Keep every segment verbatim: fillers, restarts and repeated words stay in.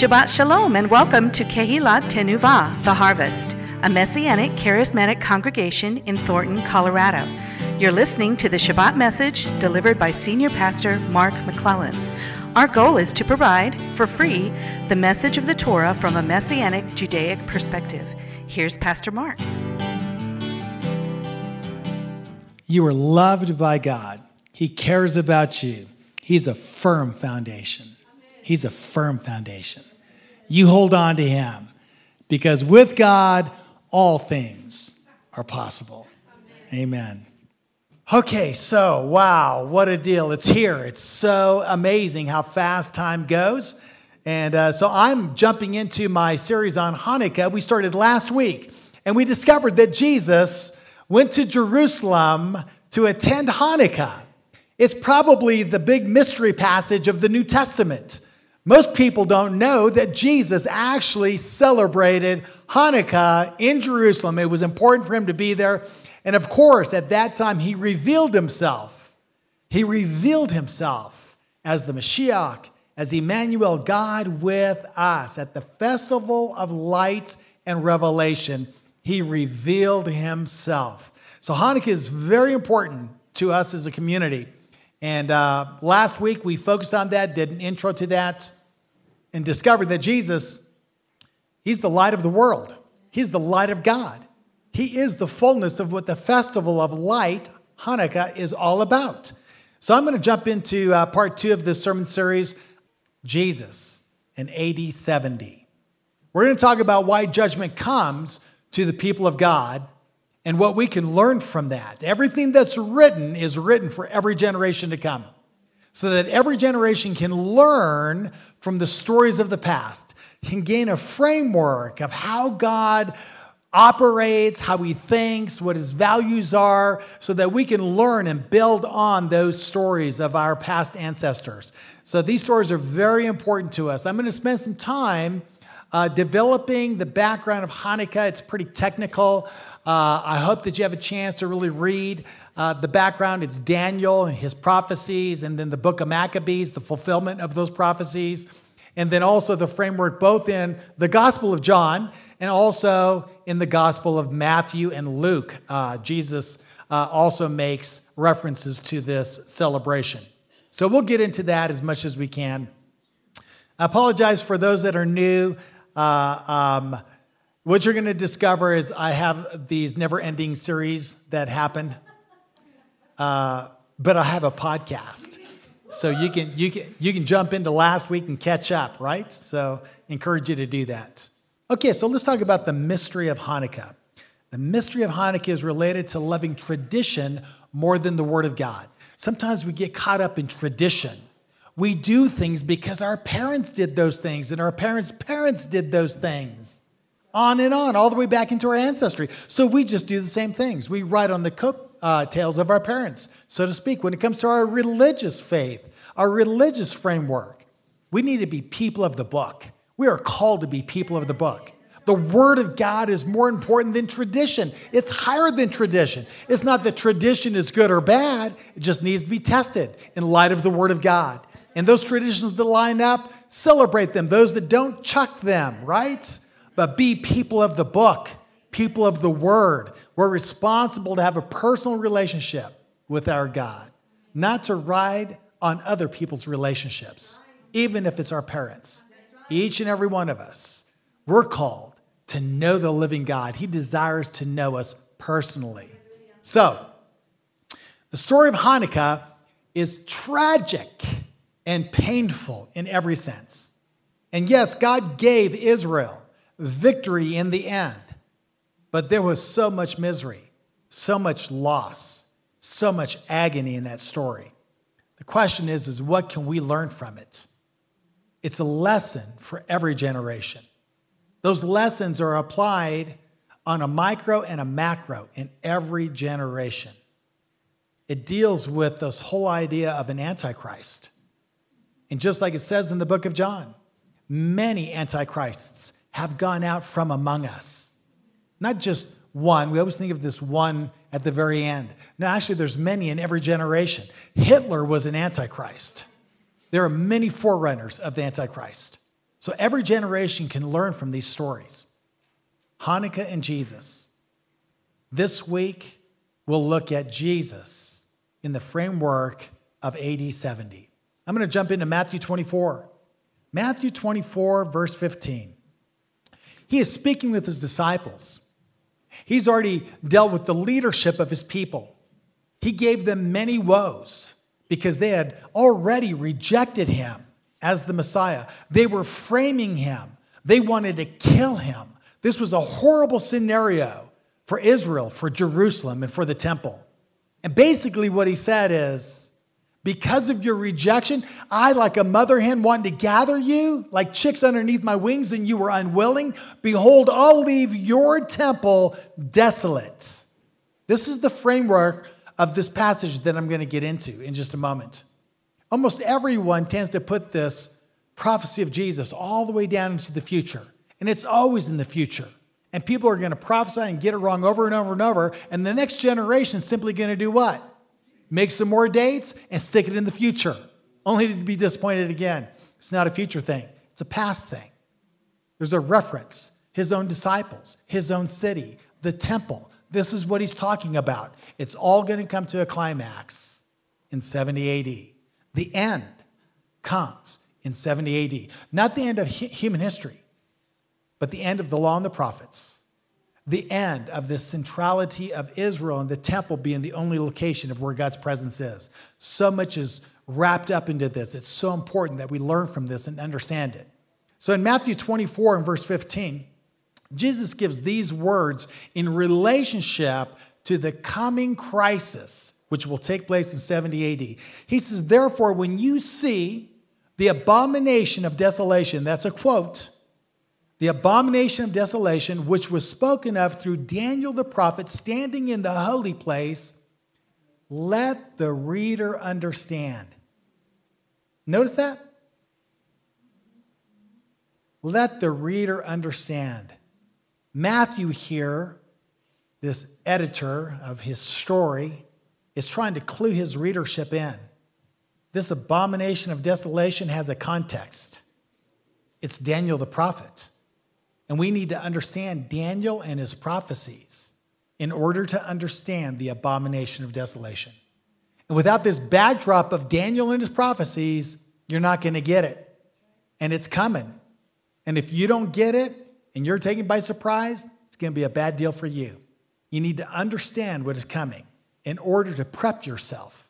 Shabbat Shalom and welcome to Kehilat Tenuvah, The Harvest, a Messianic charismatic congregation in Thornton, Colorado. You're listening to the Shabbat message delivered by Senior Pastor Mark McClellan. Our goal is to provide, for free, the message of the Torah from a Messianic Judaic perspective. Here's Pastor Mark. You are loved by God. He cares about you. He's a firm foundation. He's a firm foundation. You hold on to him because with God, all things are possible. Amen. Okay, so wow, what a deal. It's here. It's so amazing how fast time goes. And uh, so I'm jumping into my series on Hanukkah. We started last week, and we discovered that Jesus went to Jerusalem to attend Hanukkah. It's probably the big mystery passage of the New Testament. Most people don't know that Jesus actually celebrated Hanukkah in Jerusalem. It was important for him to be there. And of course, at that time, he revealed himself. He revealed himself as the Mashiach, as Emmanuel, God with us. At the Festival of Light and Revelation, he revealed himself. So Hanukkah is very important to us as a community. And uh, last week, we focused on that, did an intro to that, and discovered that Jesus, he's the light of the world. He's the light of God. He is the fullness of what the Festival of Light, Hanukkah, is all about. So I'm going to jump into uh, part two of this sermon series, Jesus in A D seventy. We're going to talk about why judgment comes to the people of God and what we can learn from that. Everything that's written is written for every generation to come, so that every generation can learn from the stories of the past, can gain a framework of how God operates, how he thinks, what his values are, so that we can learn and build on those stories of our past ancestors. So these stories are very important to us. I'm going to spend some time uh, developing the background of Hanukkah. It's pretty technical. Uh, I hope that you have a chance to really read uh, the background. It's Daniel and his prophecies, and then the book of Maccabees, the fulfillment of those prophecies, and then also the framework both in the Gospel of John and also in the Gospel of Matthew and Luke. Uh, Jesus uh, also makes references to this celebration. So we'll get into that as much as we can. I apologize for those that are new. Uh, um, What you're going to discover is I have these never-ending series that happen, uh, but I have a podcast, so you can you can you can jump into last week and catch up, right? So encourage you to do that. Okay, so let's talk about the mystery of Hanukkah. The mystery of Hanukkah is related to loving tradition more than the Word of God. Sometimes we get caught up in tradition. We do things because our parents did those things, and our parents' parents did those things. On and on, all the way back into our ancestry. So we just do the same things. We ride on the coattails of our parents, so to speak. When it comes to our religious faith, our religious framework, we need to be people of the book. We are called to be people of the book. The Word of God is more important than tradition. It's higher than tradition. It's not that tradition is good or bad. It just needs to be tested in light of the Word of God. And those traditions that line up, celebrate them. Those that don't, chuck them, right? But be people of the book, people of the Word. We're responsible to have a personal relationship with our God, not to ride on other people's relationships, even if it's our parents. Each and every one of us, we're called to know the living God. He desires to know us personally. So, the story of Hanukkah is tragic and painful in every sense. And yes, God gave Israel victory in the end. But there was so much misery, so much loss, so much agony in that story. The question is, is what can we learn from it? It's a lesson for every generation. Those lessons are applied on a micro and a macro in every generation. It deals with this whole idea of an antichrist. And just like it says in the book of John, many antichrists have gone out from among us. Not just one. We always think of this one at the very end. No, actually, there's many in every generation. Hitler was an antichrist. There are many forerunners of the antichrist. So every generation can learn from these stories. Hanukkah and Jesus. This week, we'll look at Jesus in the framework of A D seventy. I'm going to jump into Matthew twenty-four. Matthew twenty-four, verse fifteen. He is speaking with his disciples. He's already dealt with the leadership of his people. He gave them many woes because they had already rejected him as the Messiah. They were framing him. They wanted to kill him. This was a horrible scenario for Israel, for Jerusalem, and for the temple. And basically what he said is, because of your rejection, I, like a mother hen, wanted to gather you like chicks underneath my wings, and you were unwilling. Behold, I'll leave your temple desolate. This is the framework of this passage that I'm going to get into in just a moment. Almost everyone tends to put this prophecy of Jesus all the way down into the future. And it's always in the future. And people are going to prophesy and get it wrong over and over and over. And the next generation is simply going to do what? Make some more dates and stick it in the future, only to be disappointed again. It's not a future thing. It's a past thing. There's a reference. His own disciples, his own city, the temple. This is what he's talking about. It's all going to come to a climax in seventy A D. The end comes in seventy A D. Not the end of human history, but the end of the law and the prophets. The end of the centrality of Israel and the temple being the only location of where God's presence is. So much is wrapped up into this. It's so important that we learn from this and understand it. So in Matthew twenty-four and verse fifteen, Jesus gives these words in relationship to the coming crisis, which will take place in seventy A D. He says, therefore, when you see the abomination of desolation, that's a quote, the abomination of desolation, which was spoken of through Daniel the prophet standing in the holy place, let the reader understand. Notice that? Let the reader understand. Matthew here, this editor of his story, is trying to clue his readership in. This abomination of desolation has a context. It's Daniel the prophet. And we need to understand Daniel and his prophecies in order to understand the abomination of desolation. And without this backdrop of Daniel and his prophecies, you're not going to get it. And it's coming. And if you don't get it and you're taken by surprise, it's going to be a bad deal for you. You need to understand what is coming in order to prep yourself.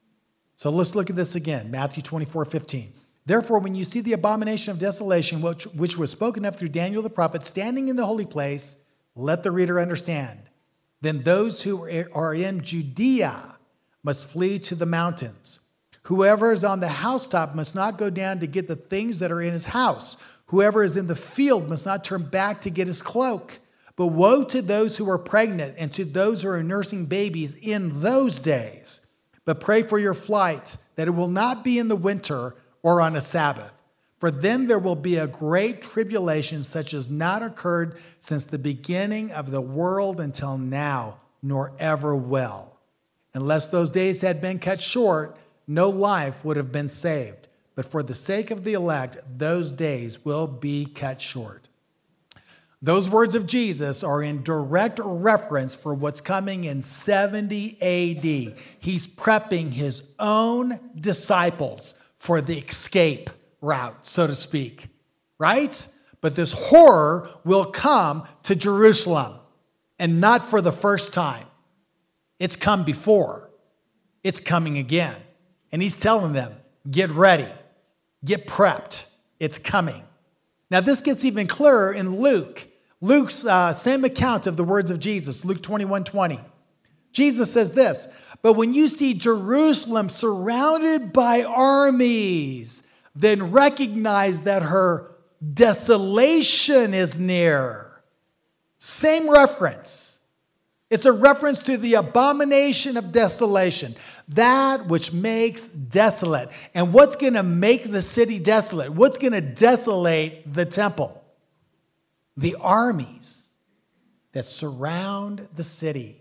So let's look at this again. Matthew twenty-four fifteen. Therefore, when you see the abomination of desolation, which, which was spoken of through Daniel the prophet, standing in the holy place, let the reader understand. Then those who are in Judea must flee to the mountains. Whoever is on the housetop must not go down to get the things that are in his house. Whoever is in the field must not turn back to get his cloak. But woe to those who are pregnant and to those who are nursing babies in those days. But pray for your flight, that it will not be in the winter or on a Sabbath. For then there will be a great tribulation such as not occurred since the beginning of the world until now, nor ever will. Unless those days had been cut short, no life would have been saved. But for the sake of the elect, those days will be cut short. Those words of Jesus are in direct reference for what's coming in seventy A D. He's prepping his own disciples for the escape route, so to speak, right? But this horror will come to Jerusalem, and not for the first time. It's come before. It's coming again. And he's telling them, get ready, get prepped. It's coming. Now, this gets even clearer in Luke. Luke's uh, same account of the words of Jesus, Luke twenty-one twenty. Jesus says this, but when you see Jerusalem surrounded by armies, then recognize that her desolation is near. Same reference. It's a reference to the abomination of desolation, that which makes desolate. And what's going to make the city desolate? What's going to desolate the temple? The armies that surround the city.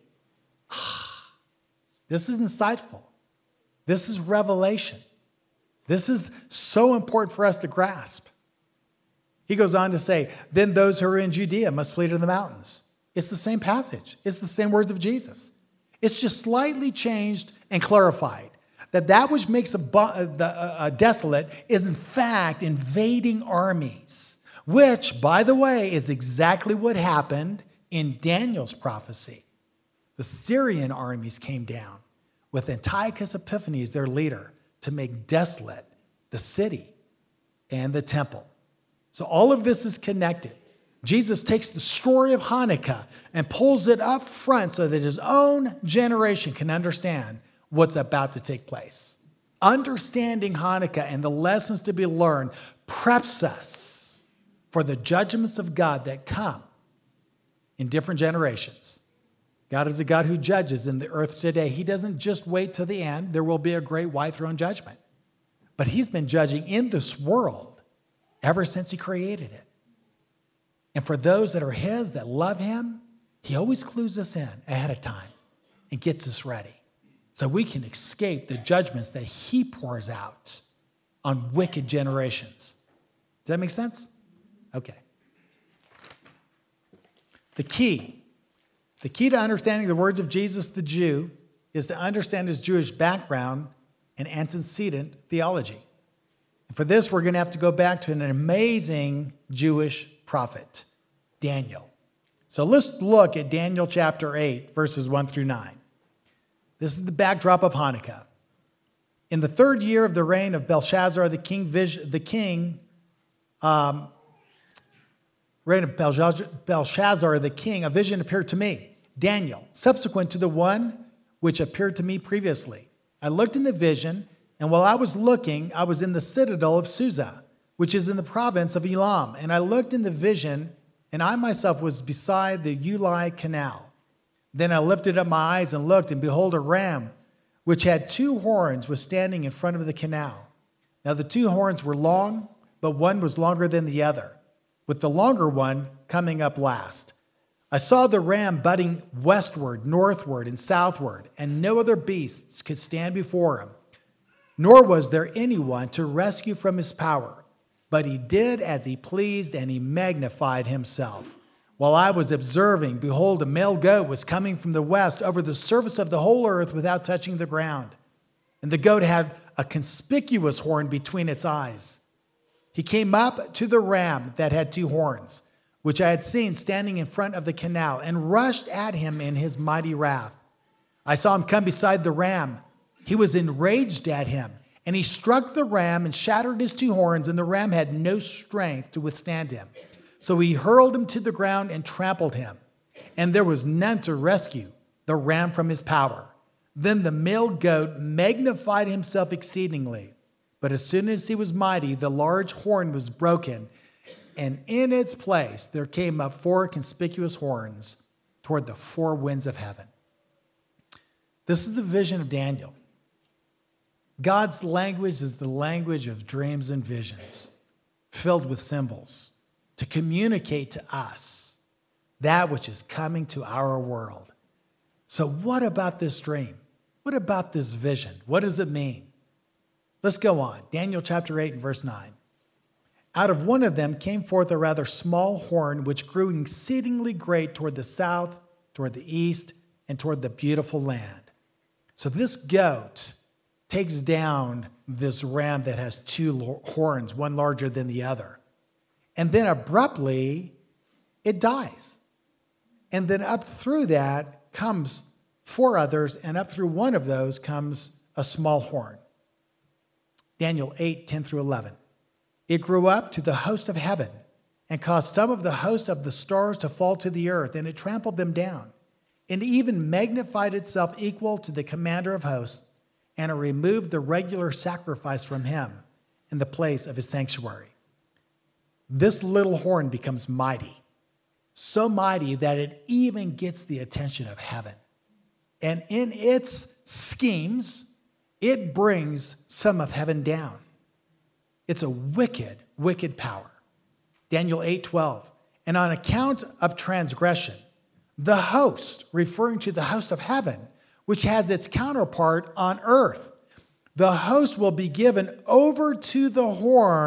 This is insightful. This is revelation. This is so important for us to grasp. He goes on to say, then those who are in Judea must flee to the mountains. It's the same passage. It's the same words of Jesus. It's just slightly changed and clarified. That that which makes a, a, a desolate is in fact invading armies, which, by the way, is exactly what happened in Daniel's prophecy. The Syrian armies came down with Antiochus Epiphanes, their leader, to make desolate the city and the temple. So all of this is connected. Jesus takes the story of Hanukkah and pulls it up front so that his own generation can understand what's about to take place. Understanding Hanukkah and the lessons to be learned preps us for the judgments of God that come in different generations. God is a God who judges in the earth today. He doesn't just wait till the end. There will be a great white throne judgment. But he's been judging in this world ever since he created it. And for those that are his, that love him, he always clues us in ahead of time and gets us ready so we can escape the judgments that he pours out on wicked generations. Does that make sense? Okay. The key, the key to understanding the words of Jesus the Jew is to understand his Jewish background and antecedent theology. And for this, we're going to have to go back to an amazing Jewish prophet, Daniel. So let's look at Daniel chapter eight, verses one through nine. This is the backdrop of Hanukkah. In the third year of the reign of Belshazzar, the king, the king, um, reign of Belshazzar, Belshazzar, the king, a vision appeared to me, Daniel, subsequent to the one which appeared to me previously. I looked in the vision, and while I was looking, I was in the citadel of Susa, which is in the province of Elam. And I looked in the vision, and I myself was beside the Ulai canal. Then I lifted up my eyes and looked, and behold, a ram, which had two horns, was standing in front of the canal. Now the two horns were long, but one was longer than the other, with the longer one coming up last. I saw the ram butting westward, northward, and southward, and no other beasts could stand before him, nor was there anyone to rescue from his power. But he did as he pleased, and he magnified himself. While I was observing, behold, a male goat was coming from the west over the surface of the whole earth without touching the ground. And the goat had a conspicuous horn between its eyes. He came up to the ram that had two horns, which I had seen standing in front of the canal, and rushed at him in his mighty wrath. I saw him come beside the ram. He was enraged at him, and he struck the ram and shattered his two horns, and the ram had no strength to withstand him. So he hurled him to the ground and trampled him, and there was none to rescue the ram from his power. Then the male goat magnified himself exceedingly, but as soon as he was mighty, the large horn was broken, and in its place there came up four conspicuous horns toward the four winds of heaven. This is the vision of Daniel. God's language is the language of dreams and visions, filled with symbols, to communicate to us that which is coming to our world. So what about this dream? What about this vision? What does it mean? Let's go on. Daniel chapter eight and verse nine. Out of one of them came forth a rather small horn, which grew exceedingly great toward the south, toward the east, and toward the beautiful land. So this goat takes down this ram that has two horns, one larger than the other. And then abruptly, it dies. And then up through that comes four others, and up through one of those comes a small horn. Daniel eight, ten through eleven. It grew up to the host of heaven and caused some of the host of the stars to fall to the earth, and it trampled them down. And even magnified itself equal to the commander of hosts, and it removed the regular sacrifice from him in the place of his sanctuary. This little horn becomes mighty, so mighty that it even gets the attention of heaven. And in its schemes, it brings some of heaven down. It's a wicked, wicked power. Daniel eight twelve. And on account of transgression, the host, referring to the host of heaven, which has its counterpart on earth, the host will be given over to the horn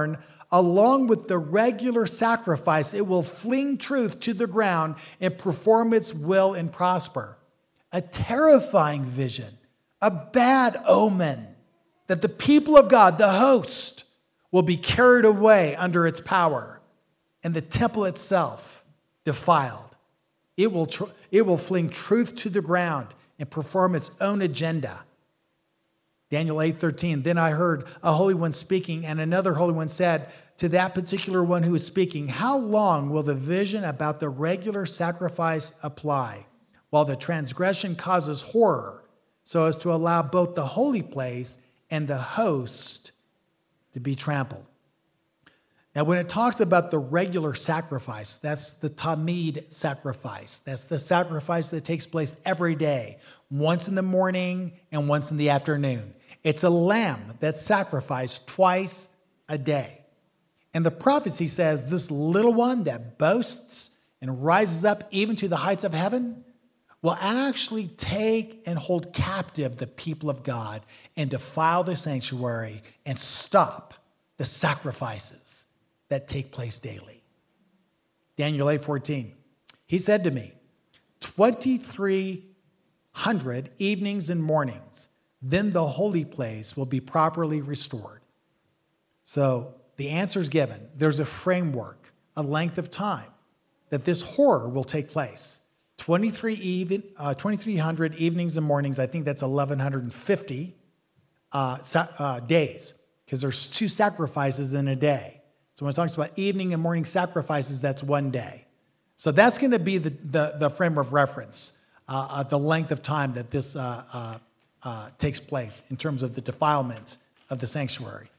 Along with the regular sacrifice, it will fling truth to the ground and perform its will and prosper. A terrifying vision, a bad omen that the people of God, the host, will be carried away under its power and the temple itself defiled. It will, tr- it will fling truth to the ground and perform its own agenda. Daniel eight thirteen, then I heard a holy one speaking, and another holy one said to that particular one who was speaking, how long will the vision about the regular sacrifice apply, while the transgression causes horror, so as to allow both the holy place and the host to be trampled? Now, when it talks about the regular sacrifice, that's the Tamid sacrifice. That's the sacrifice that takes place every day, once in the morning and once in the afternoon. It's a lamb that's sacrificed twice a day. And the prophecy says this little one that boasts and rises up even to the heights of heaven will actually take and hold captive the people of God and defile the sanctuary and stop the sacrifices that take place daily. Daniel eight fourteen, he said to me, twenty-three hundred evenings and mornings, then the holy place will be properly restored. So the answer is given. There's a framework, a length of time that this horror will take place. twenty-three even, uh, twenty-three hundred evenings and mornings, I think that's eleven fifty uh, uh, days, because there's two sacrifices in a day. So when it talks about evening and morning sacrifices, that's one day. So that's going to be the, the, the frame of reference, uh, uh, the length of time that this uh, uh, uh, takes place in terms of the defilement of the sanctuary.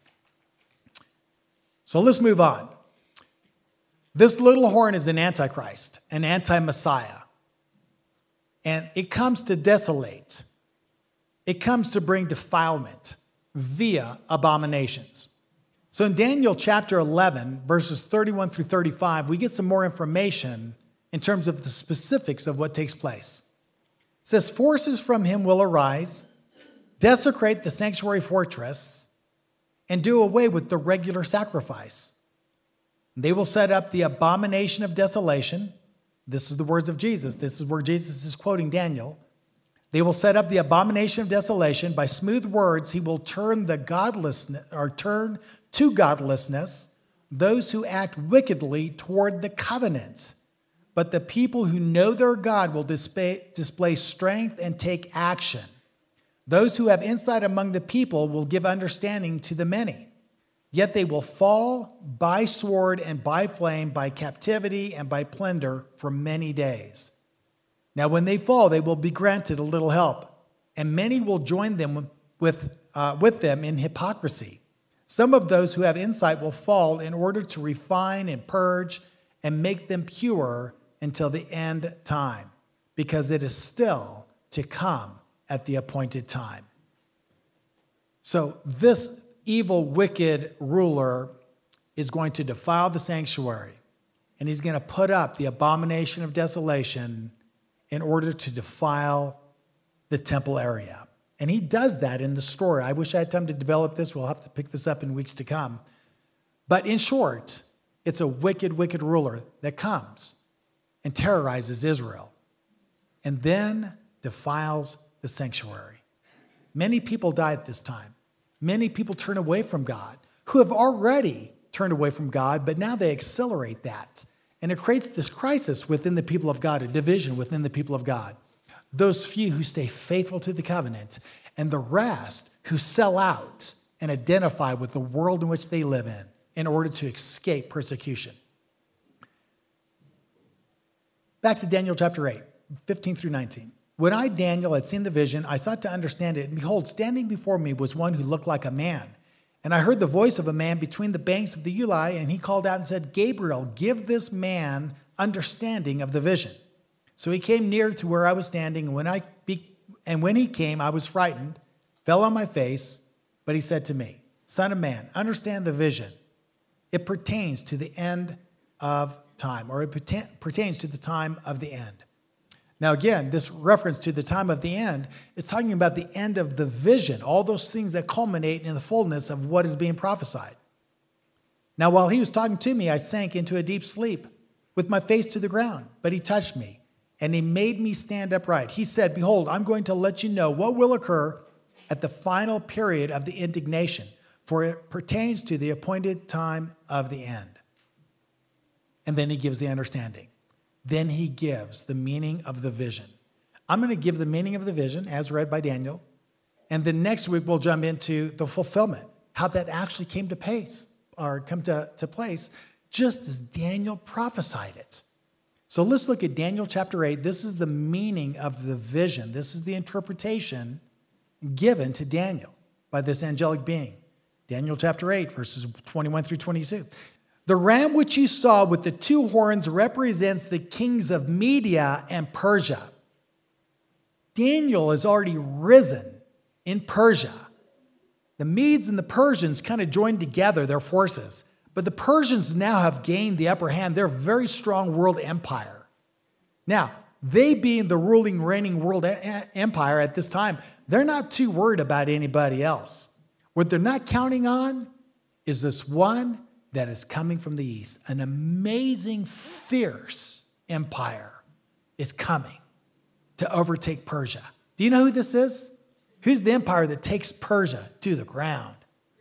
So let's move on. This little horn is an antichrist, an anti-Messiah. And it comes to desolate. It comes to bring defilement via abominations. So in Daniel chapter eleven, verses thirty-one through thirty-five, we get some more information in terms of the specifics of what takes place. It says, forces from him will arise, desecrate the sanctuary fortress, and do away with the regular sacrifice. They will set up the abomination of desolation. This is the words of Jesus. This is where Jesus is quoting Daniel. They will set up the abomination of desolation. By smooth words, he will turn the godlessness, or turn to godlessness those who act wickedly toward the covenant. But the people who know their God will display, display strength and take action. Those who have insight among the people will give understanding to the many. Yet they will fall by sword and by flame, by captivity and by plunder for many days. Now when they fall, they will be granted a little help, and many will join them with, uh, with them in hypocrisy. Some of those who have insight will fall in order to refine and purge and make them pure until the end time, because it is still to come at the appointed time. So this evil, wicked ruler is going to defile the sanctuary, and he's going to put up the abomination of desolation in order to defile the temple area. And he does that in the story. I wish I had time to develop this. We'll have to pick this up in weeks to come. But in short, it's a wicked, wicked ruler that comes and terrorizes Israel and then defiles the sanctuary. Many people die at this time. Many people turn away from God who have already turned away from God, but now they accelerate that. And it creates this crisis within the people of God, a division within the people of God. Those few who stay faithful to the covenant, and the rest who sell out and identify with the world in which they live in in order to escape persecution. Back to Daniel chapter eight, fifteen through nineteen. When I, Daniel, had seen the vision, I sought to understand it, and behold, standing before me was one who looked like a man. And I heard the voice of a man between the banks of the Ulai, and he called out and said, Gabriel, give this man understanding of the vision. So he came near to where I was standing, and when, I be- and when he came, I was frightened, fell on my face, but he said to me, Son of man, understand the vision. It pertains to the end of time, or it pertain- pertains to the time of the end. Now again, this reference to the time of the end is talking about the end of the vision, all those things that culminate in the fullness of what is being prophesied. Now, while he was talking to me, I sank into a deep sleep with my face to the ground. But he touched me, and he made me stand upright. He said, behold, I'm going to let you know what will occur at the final period of the indignation, for it pertains to the appointed time of the end. And then he gives the understanding. Then he gives the meaning of the vision. I'm going to give the meaning of the vision as read by Daniel. And then next week, we'll jump into the fulfillment, how that actually came to pace. Or come to, to place, just as Daniel prophesied it. So let's look at Daniel chapter eight. This is the meaning of the vision. This is the interpretation given to Daniel by this angelic being. Daniel chapter eight, verses twenty-one through twenty-two. The ram which you saw with the two horns represents the kings of Media and Persia. Daniel has already risen in Persia. The Medes and the Persians kind of joined together their forces. But the Persians now have gained the upper hand. They're a very strong world empire. Now, they being the ruling, reigning world empire at this time, they're not too worried about anybody else. What they're not counting on is this one that is coming from the east. An amazing, fierce empire is coming to overtake Persia. Do you know who this is? Who's the empire that takes Persia to the ground?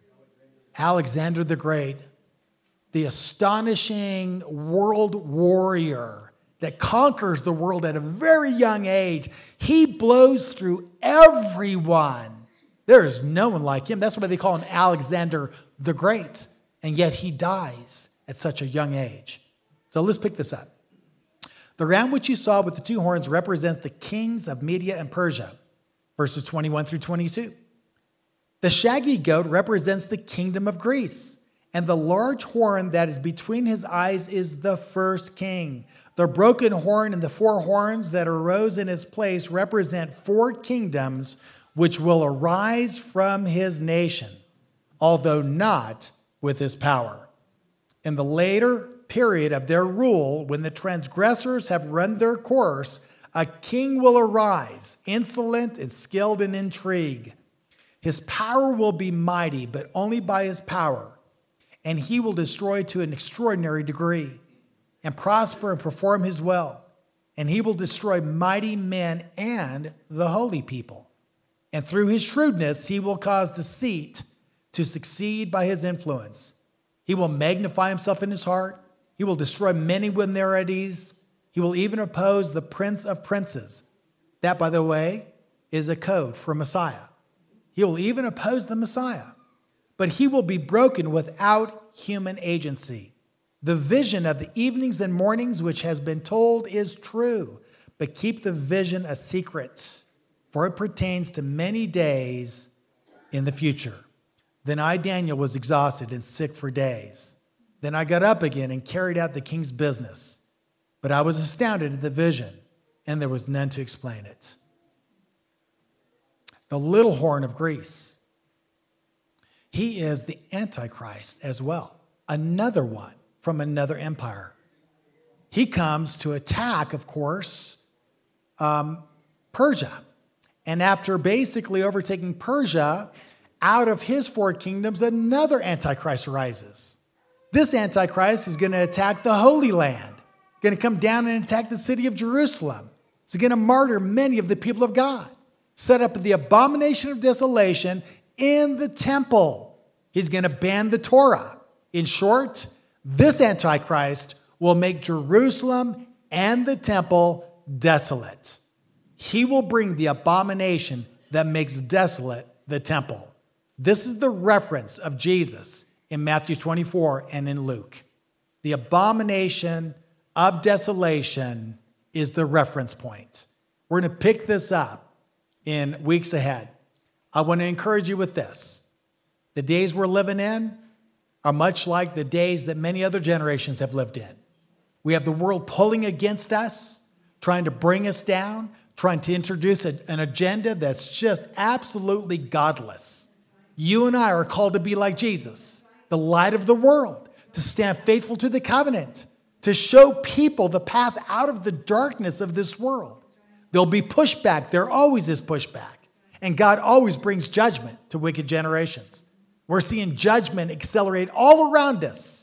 Alexander the Great, the astonishing world warrior that conquers the world at a very young age. He blows through everyone. There is no one like him. That's why they call him Alexander the Great. And yet he dies at such a young age. So let's pick this up. The ram which you saw with the two horns represents the kings of Media and Persia. Verses twenty-one through twenty-two. The shaggy goat represents the kingdom of Greece, and the large horn that is between his eyes is the first king. The broken horn and the four horns that arose in his place represent four kingdoms which will arise from his nation, although not with his power. In the later period of their rule, when the transgressors have run their course, a king will arise, insolent and skilled in intrigue. His power will be mighty, but only by his power. And he will destroy to an extraordinary degree, and prosper and perform his will. And he will destroy mighty men and the holy people. And through his shrewdness, he will cause deceit to succeed by his influence. He will magnify himself in his heart. He will destroy many when they're at ease. He will even oppose the prince of princes. That, by the way, is a code for Messiah. He will even oppose the Messiah. But he will be broken without human agency. The vision of the evenings and mornings which has been told is true, but keep the vision a secret, for it pertains to many days in the future. Then I, Daniel, was exhausted and sick for days. Then I got up again and carried out the king's business. But I was astounded at the vision, and there was none to explain it. The little horn of Greece. He is the Antichrist as well, another one from another empire. He comes to attack, of course, um, Persia. And after basically overtaking Persia, out of his four kingdoms, another Antichrist arises. This Antichrist is going to attack the Holy Land, going to come down and attack the city of Jerusalem. He's going to martyr many of the people of God, set up the abomination of desolation in the temple. He's going to ban the Torah. In short, this Antichrist will make Jerusalem and the temple desolate. He will bring the abomination that makes desolate the temple. This is the reference of Jesus in Matthew twenty-four and in Luke. The abomination of desolation is the reference point. We're going to pick this up in weeks ahead. I want to encourage you with this. The days we're living in are much like the days that many other generations have lived in. We have the world pulling against us, trying to bring us down, trying to introduce a, an agenda that's just absolutely godless. You and I are called to be like Jesus, the light of the world, to stand faithful to the covenant, to show people the path out of the darkness of this world. There'll be pushback. There always is pushback. And God always brings judgment to wicked generations. We're seeing judgment accelerate all around us.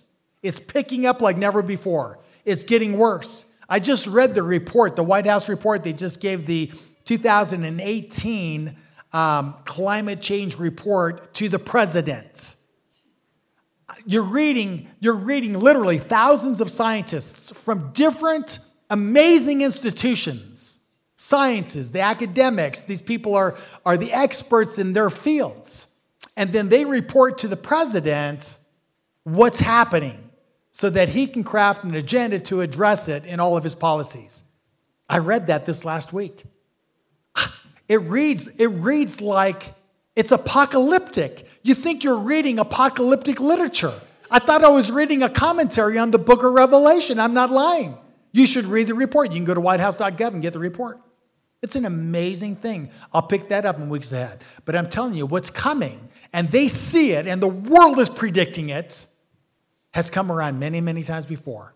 It's picking up like never before. It's getting worse. I just read the report, the White House report. They just gave the two thousand eighteen um, climate change report to the president. You're reading, you're reading literally thousands of scientists from different amazing institutions, sciences, the academics. These people are, are the experts in their fields. And then they report to the president what's happening so that he can craft an agenda to address it in all of his policies. I read that this last week. It reads, it reads like it's apocalyptic. You think you're reading apocalyptic literature. I thought I was reading a commentary on the book of Revelation. I'm not lying. You should read the report. You can go to white house dot gov and get the report. It's an amazing thing. I'll pick that up in weeks ahead. But I'm telling you, what's coming, and they see it, and the world is predicting it, has come around many, many times before.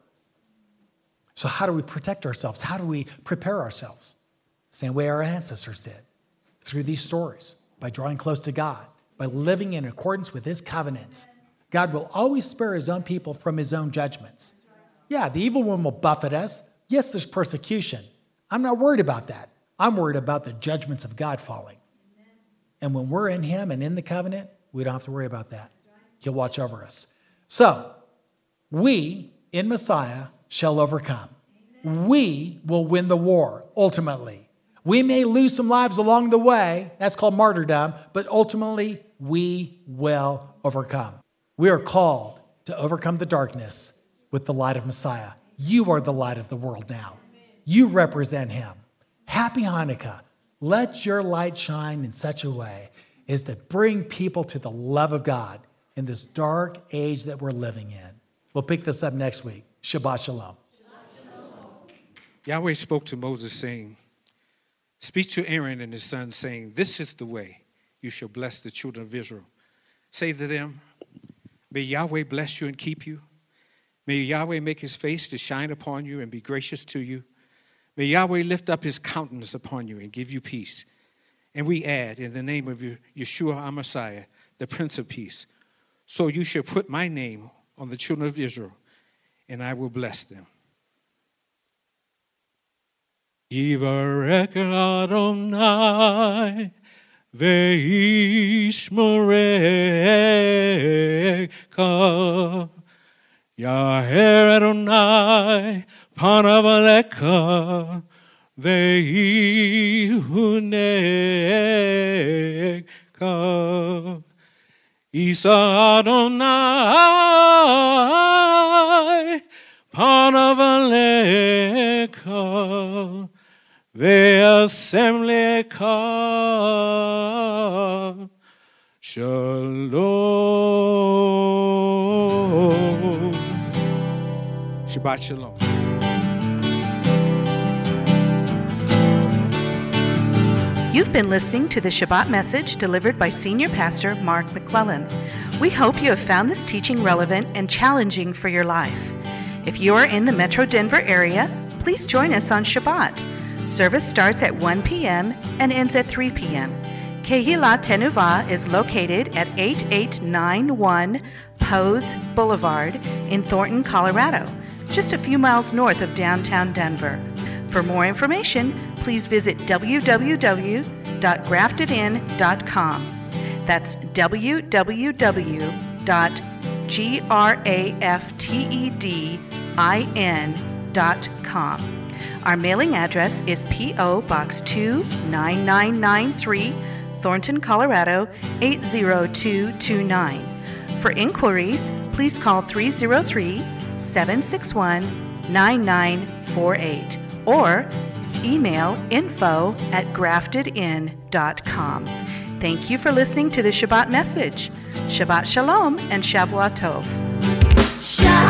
So how do we protect ourselves? How do we prepare ourselves? Same way our ancestors did, through these stories, by drawing close to God, by living in accordance with his covenants. God will always spare his own people from his own judgments. Yeah, the evil one will buffet us. Yes, there's persecution. I'm not worried about that. I'm worried about the judgments of God falling. And when we're in him and in the covenant, we don't have to worry about that. He'll watch over us. So, we, in Messiah, shall overcome. We will win the war, ultimately. We may lose some lives along the way. That's called martyrdom. But ultimately, we will overcome. We are called to overcome the darkness with the light of Messiah. You are the light of the world now. You represent him. Happy Hanukkah. Let your light shine in such a way as to bring people to the love of God in this dark age that we're living in. We'll pick this up next week. Shabbat shalom. Yahweh spoke to Moses, saying, speak to Aaron and his sons, saying, this is the way you shall bless the children of Israel. Say to them, may Yahweh bless you and keep you. May Yahweh make his face to shine upon you and be gracious to you. May Yahweh lift up his countenance upon you and give you peace. And we add, in the name of Yeshua HaMashiach, the Prince of Peace, so you shall put my name on the children of Israel, and I will bless them. Yivarech Adonai ve'yishmerecha Yaher Adonai panav alecha ve'yihunecha Isa Adonai panav alecha ve'asemlecha shalom. Shabbat shalom. You've been listening to the Shabbat message delivered by Senior Pastor Mark McClellan. We hope you have found this teaching relevant and challenging for your life. If you are in the Metro Denver area, please join us on Shabbat. Service starts at one p.m. and ends at three p.m. Kehillat Tenuvah is located at eighty-eight ninety-one Pose Boulevard in Thornton, Colorado, just a few miles north of downtown Denver. For more information, please visit w w w dot grafted in dot com. That's w w w dot grafted in dot com. Our mailing address is P O Box two nine nine nine three, Thornton, Colorado eight zero two two nine. For inquiries, please call three zero three, seven six one, nine nine four eight or email info at grafted in dot com. Thank you for listening to the Shabbat message. Shabbat Shalom and Shavua Tov. Shalom.